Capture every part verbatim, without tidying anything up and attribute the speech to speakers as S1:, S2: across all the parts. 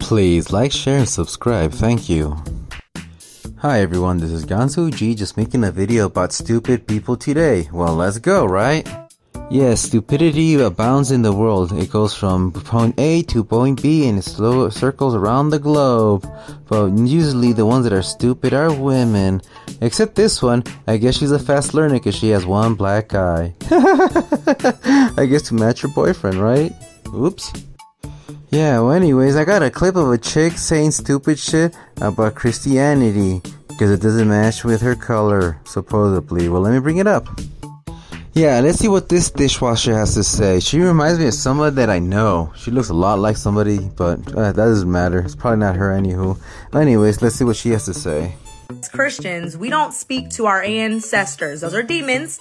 S1: Please like, share, and subscribe. Thank you. Hi everyone, this is Gansu G, just making a video about stupid people today. Well, let's go, right? Yes, stupidity abounds in the world. It goes from point A to point B and it slow circles around the globe. But usually the ones that are stupid are women. Except this one, I guess she's a fast learner because she has one black eye. I guess to match her boyfriend, right? Oops. Yeah, well anyways, I got a clip of a chick saying stupid shit about Christianity because it doesn't match with her color, supposedly. Well, let me bring it up. Yeah, let's see what this dishwasher has to say. She reminds me of someone that I know. She looks a lot like somebody, but uh, that doesn't matter. It's probably not her anywho. Anyways, let's see what she has to say.
S2: As Christians, we don't speak to our ancestors. Those are demons.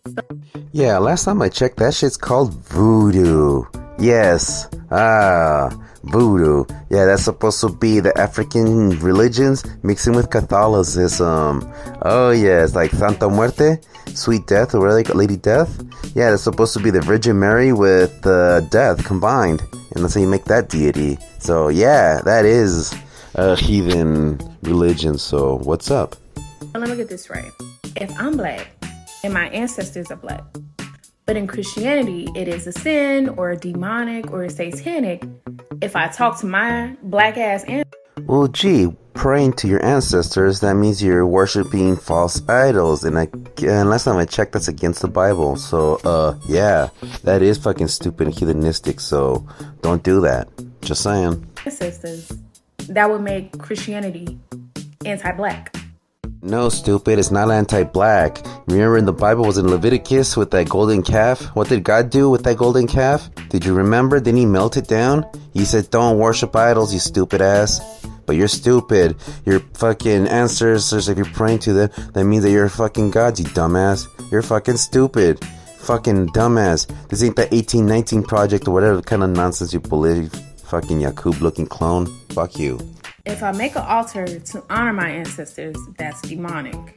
S3: Yeah, last time I checked, that shit's called voodoo. Yes. Ah, voodoo. Yeah, that's supposed to be the African religions mixing with Catholicism. Oh, yeah, it's like Santa Muerte, Sweet Death, or whatever they call Lady Death. Yeah, that's supposed to be the Virgin Mary with uh, death combined. And that's how you make that deity. So, yeah, that is a heathen religion. So, what's up?
S4: Let me get this right. If I'm black and my ancestors are black, but in Christianity, it is a sin or a demonic or a satanic if I talk to my black ass ancestors.
S3: Well, gee, praying to your ancestors, that means you're worshiping false idols. And, I, and last time I checked, that's against the Bible. So, uh, yeah, that is fucking stupid and heathenistic. So, don't do that. Just saying.
S4: Ancestors, that would make Christianity anti-black.
S3: No, stupid, it's not anti-black. Remember in the Bible was in Leviticus with that golden calf? What did God do with that golden calf? Did you remember? Didn't he melt it down? He said, don't worship idols, you stupid ass. But you're stupid. Your fucking ancestors, if you're praying to them, that means that you're a fucking god, you dumbass. You're fucking stupid. Fucking dumbass. This ain't the eighteen nineteen project or whatever kind of nonsense you believe. Fucking Yakub looking clone. Fuck you.
S4: If I make an altar to honor my ancestors, that's demonic.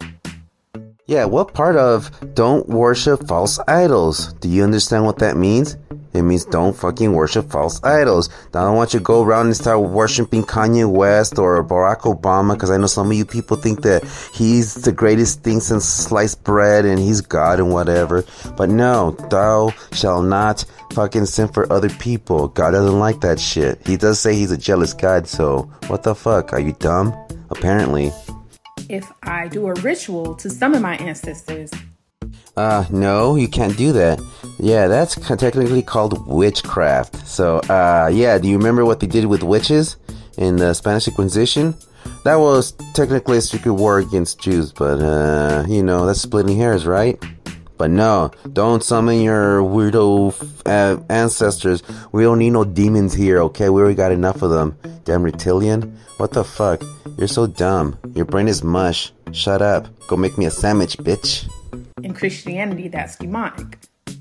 S3: Yeah, what part of don't worship false idols? Do you understand what that means? It means don't fucking worship false idols. I don't want you to go around and start worshiping Kanye West or Barack Obama, because I know some of you people think that he's the greatest thing since sliced bread and he's God and whatever. But no, thou shall not fucking sin for other people. God doesn't like that shit. He does say he's a jealous God, so what the fuck? Are you dumb? Apparently.
S4: If I do a ritual to summon my ancestors.
S3: Uh, no, you can't do that. Yeah, that's technically called witchcraft. So, uh, yeah, do you remember what they did with witches in the Spanish Inquisition? That was technically a secret war against Jews, but, uh, you know, that's splitting hairs, right? But no, don't summon your weirdo uh, ancestors. We don't need no demons here, okay? We already got enough of them. Damn reptilian. What the fuck? You're so dumb. Your brain is mush. Shut up. Go make me a sandwich, bitch.
S4: In Christianity, that's demonic.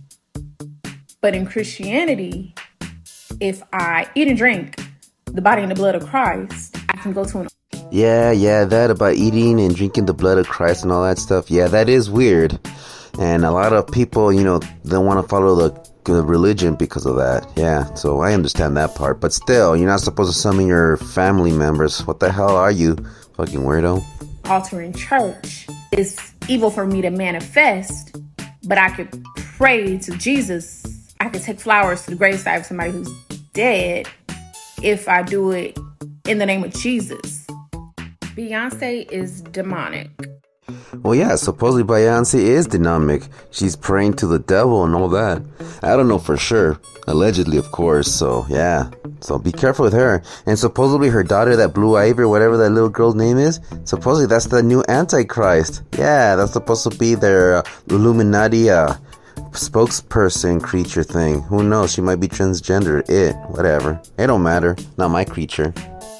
S4: But in Christianity, if I eat and drink the body and the blood of Christ, I can go to an...
S3: Yeah, yeah, that about eating and drinking the blood of Christ and all that stuff. Yeah, that is weird. And a lot of people, you know, they want to follow the, the religion because of that. Yeah, so I understand that part. But still, you're not supposed to summon your family members. What the hell are you, fucking weirdo?
S4: Altar in church. It's evil for me to manifest, but I could pray to Jesus. I could take flowers to the gravesite of somebody who's dead if I do it in the name of Jesus. Beyonce is demonic.
S3: Well, yeah, supposedly Beyonce is demonic. She's praying to the devil and all that. I don't know for sure. Allegedly, of course. So, yeah. So be careful with her. And supposedly her daughter, that Blue Ivy, whatever that little girl's name is, supposedly that's the new Antichrist. Yeah, that's supposed to be their uh, Illuminati uh, spokesperson creature thing. Who knows? She might be transgender. It. Whatever. It don't matter. Not my creature.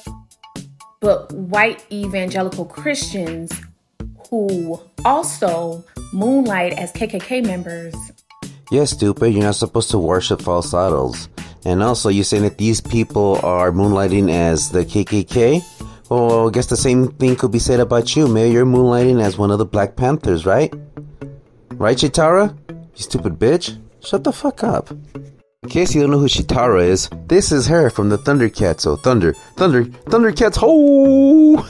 S4: But white evangelical Christians who also moonlight as K K K members.
S3: Yeah, stupid. You're not supposed to worship false idols. And also, you're saying that these people are moonlighting as the K K K? Well, I guess the same thing could be said about you. Maybe you're moonlighting as one of the Black Panthers, right? Right, Chitara? You stupid bitch. Shut the fuck up. In case you don't know who Chitara is, this is her from the Thundercats. So Thunder, Thunder, Thundercats, ho!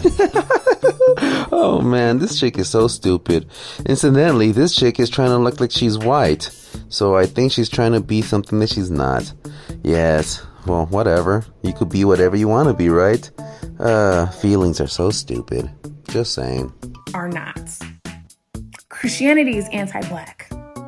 S3: Oh man, this chick is so stupid. Incidentally, this chick is trying to look like she's white. So I think she's trying to be something that she's not. Yes, well, whatever. You could be whatever you want to be, right? Uh, feelings are so stupid. Just saying.
S4: Are not. Christianity is anti-black.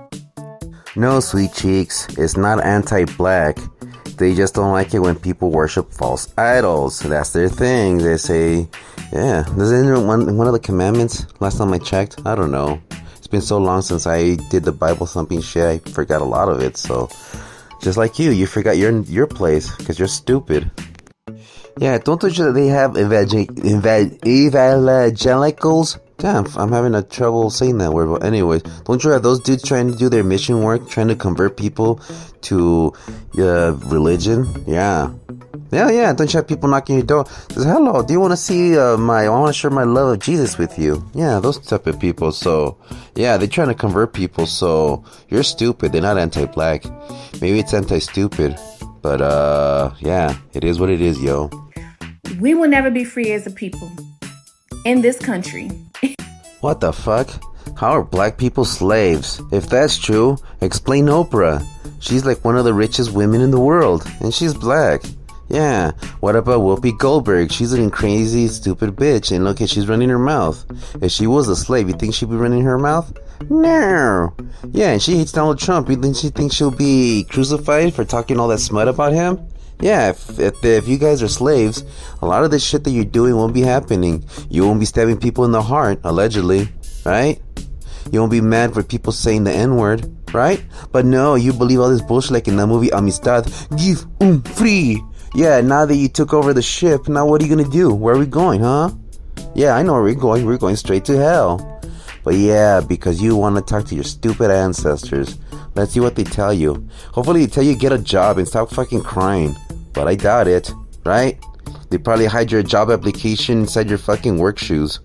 S3: No, sweet cheeks, it's not anti-black. They just don't like it when people worship false idols. That's their thing. They say, yeah. Isn't there one, one of the commandments? Last time I checked, I don't know. It's been so long since I did the Bible thumping shit, I forgot a lot of it. So, just like you, you forgot your your place because you're stupid. Yeah, don't you they have evangel- ev- evangelicals? Damn, I'm having a trouble saying that word. But anyways, don't you have those dudes trying to do their mission work, trying to convert people to uh, religion? Yeah. Yeah, yeah. Don't you have people knocking your door? Says, hello, do you want to see uh, my, I want to share my love of Jesus with you. Yeah, those type of people. So, yeah, they're trying to convert people. So, you're stupid. They're not anti-black. Maybe it's anti-stupid. But, uh, yeah, it is what it is, yo.
S4: We will never be free as a people in this country.
S3: What the fuck? How are black people slaves? If that's true, explain Oprah. She's like one of the richest women in the world, and she's black. Yeah, what about Whoopi Goldberg? She's a crazy, stupid bitch, and look at she's running her mouth. If she was a slave, you think she'd be running her mouth? No. Yeah, and she hates Donald Trump. You think she thinks she'll be crucified for talking all that smut about him? Yeah, if, if if you guys are slaves, a lot of the shit that you're doing won't be happening. You won't be stabbing people in the heart, allegedly, right? You won't be mad for people saying the N-word, right? But no, you believe all this bullshit like in the movie Amistad. Give um free. Yeah, now that you took over the ship, now what are you gonna do? Where are we going, huh? Yeah, I know where we're going. We're going straight to hell. But yeah, because you want to talk to your stupid ancestors. Let's see what they tell you. Hopefully they tell you get a job and stop fucking crying. But I doubt it, right? They probably hide your job application inside your fucking work shoes.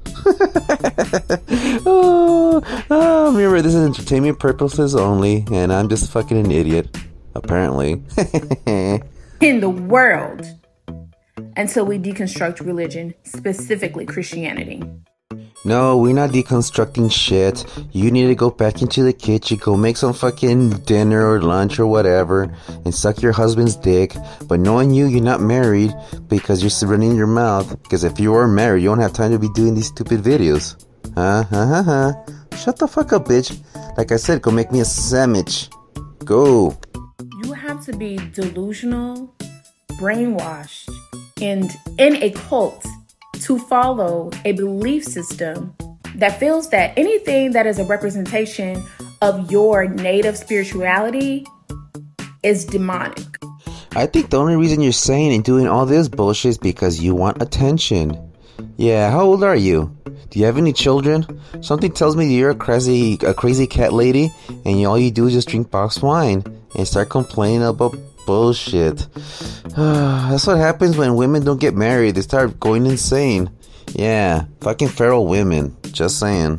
S3: oh, oh, remember, this is entertainment purposes only, and I'm just fucking an idiot, apparently.
S4: In the world, until we deconstruct religion, specifically Christianity.
S3: No, we're not deconstructing shit. You need to go back into the kitchen, go make some fucking dinner or lunch or whatever, and suck your husband's dick. But knowing you, you're not married because you're running your mouth. Because if you were married, you don't have time to be doing these stupid videos. Huh? Huh? Huh? Huh? Shut the fuck up, bitch. Like I said, go make me a sandwich. Go.
S4: You have to be delusional, brainwashed, and in a cult to follow a belief system that feels that anything that is a representation of your native spirituality is demonic.
S3: I think the only reason you're saying and doing all this bullshit is because you want attention. Yeah, how old are you? Do you have any children? Something tells me you're a crazy, a crazy cat lady, and you, all you do is just drink boxed wine and start complaining about bullshit. That's what happens when women don't get married. They start going insane. Yeah, fucking feral women. Just saying.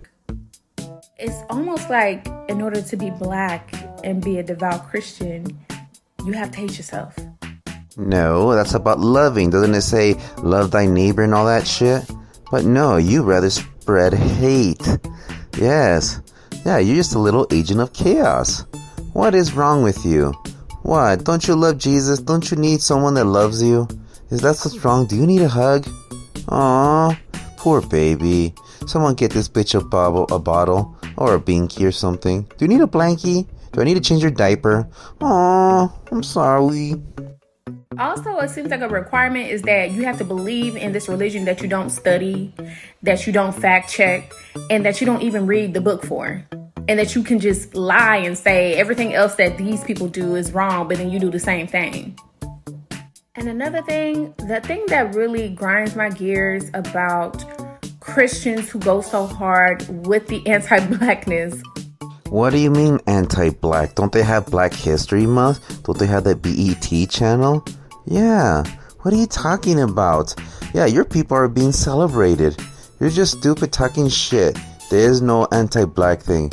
S4: It's almost like in order to be black and be a devout Christian, you have to hate yourself.
S3: No, that's about loving. Doesn't it say love thy neighbor and all that shit? But no, you rather spread hate. Yes. Yeah, you're just a little agent of chaos. What is wrong with you? What? Don't you love Jesus? Don't you need someone that loves you? Is that what's wrong? Do you need a hug? Aww, poor baby. Someone get this bitch a bottle, a bottle, or a binky or something. Do you need a blankie? Do I need to change your diaper? Aww, I'm sorry.
S4: Also, it seems like a requirement is that you have to believe in this religion that you don't study, that you don't fact check, and that you don't even read the book for. And that you can just lie and say everything else that these people do is wrong, but then you do the same thing. And another thing, the thing that really grinds my gears about Christians who go so hard with the anti-blackness.
S3: What do you mean anti-black? Don't they have Black History Month? Don't they have that B E T channel? Yeah, what are you talking about? Yeah, your people are being celebrated. You're just stupid talking shit. There is no anti-black thing.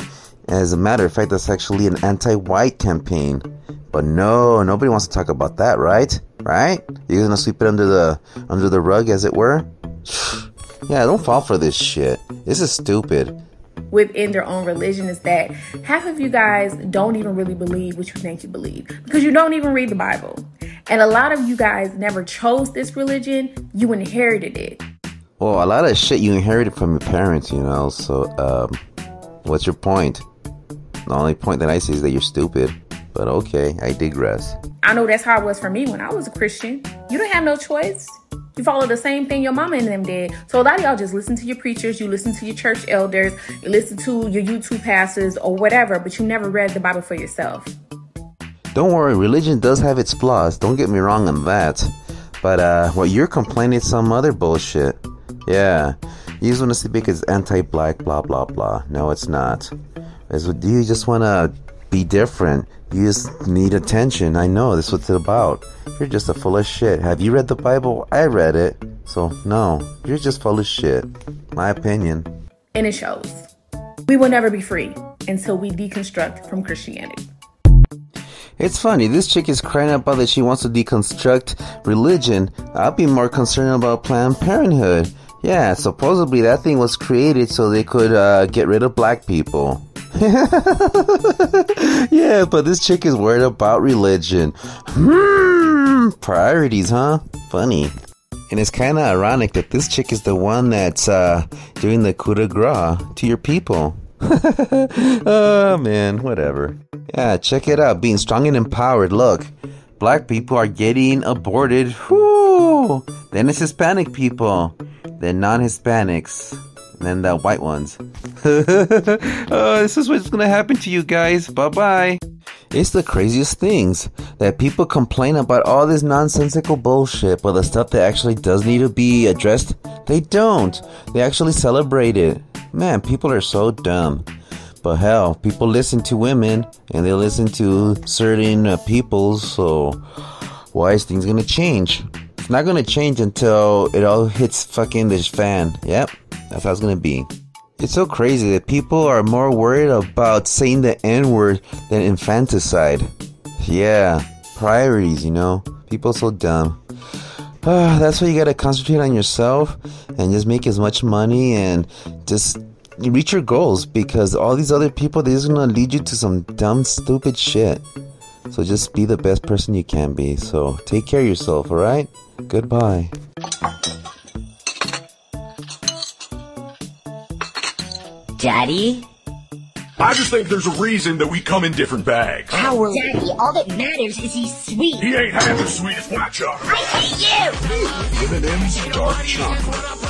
S3: As a matter of fact, that's actually an anti-white campaign. But no, nobody wants to talk about that, right? Right? You're gonna sweep it under the under the rug, as it were? Yeah, don't fall for this shit. This is stupid.
S4: Within their own religion is that half of you guys don't even really believe what you think you believe because you don't even read the Bible. And a lot of you guys never chose this religion, you inherited it.
S3: Well, a lot of shit you inherited from your parents, you know, so, um, what's your point? The only point that I see is that you're stupid. But okay, I digress.
S4: I know that's how it was for me when I was a Christian. You didn't have no choice. You follow the same thing your mama and them did. So a lot of y'all just listen to your preachers, you listen to your church elders, you listen to your YouTube pastors or whatever, but you never read the Bible for yourself.
S3: Don't worry, religion does have its flaws. Don't get me wrong on that. But uh, what you're complaining is some other bullshit. Yeah, you just want to see because it's anti-black, blah, blah, blah. No, it's not. It's, you just want to be different. You just need attention. I know, this is what it's about. You're just a full of shit. Have you read the Bible? I read it. So, no, you're just full of shit. My opinion.
S4: And it shows. We will never be free until we deconstruct from Christianity.
S3: It's funny, this chick is crying about that she wants to deconstruct religion. I'll be more concerned about Planned Parenthood. Yeah, supposedly that thing was created so they could uh, get rid of black people. Yeah, but this chick is worried about religion. Hmm, priorities, huh? Funny. And it's kind of ironic that this chick is the one that's uh, doing the coup de grace to your people. Oh, man, whatever. Yeah, check it out. Being strong and empowered. Look, black people are getting aborted. Whoo! Then it's Hispanic people. Then non-Hispanics. Then the white ones. Oh, this is what's gonna happen to you guys. Bye-bye. It's the craziest things that people complain about all this nonsensical bullshit, but the stuff that actually does need to be addressed, they don't. They actually celebrate it. Man, people are so dumb. But hell, people listen to women and they listen to certain uh, people, so why is things gonna change? It's not gonna change until it all hits fucking this fan. Yep, that's how it's gonna be. It's so crazy that people are more worried about saying the N-word than infanticide. Yeah, priorities, you know. People are so dumb. Uh, that's why you gotta concentrate on yourself and just make as much money and just reach your goals, because all these other people, they're just gonna lead you to some dumb, stupid shit. So just be the best person you can be. So take care of yourself, alright? Goodbye.
S5: Daddy?
S6: I just think there's a reason that we come in different bags.
S5: Our Daddy, all that matters is he's sweet.
S6: He ain't half as sweet as white chocolate.
S5: I hate you!
S6: M and M's dark chocolate.